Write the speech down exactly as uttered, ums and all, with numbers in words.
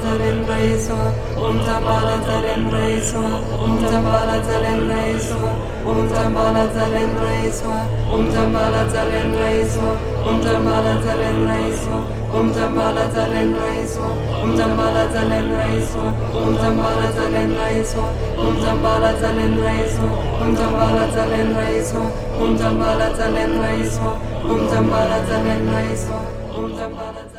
Zalendra Iswa, Om Tambala Zalendra Iswa, Om Tambala Zalendra Iswa, Om Tambala Zalendra Iswa, Om Tambala Zalendra Iswa, Om Tambala Zalendra Iswa, Om Tambala Zalendra Iswa, Om Tambala Zalendra Iswa, Om Tambala Zalendra Iswa, Om Tambala Zalendra Iswa, Om Tambala Zalendra Iswa, Om Tambala Zalendra Iswa, Om Tambala Zalendra Iswa, Om Tambala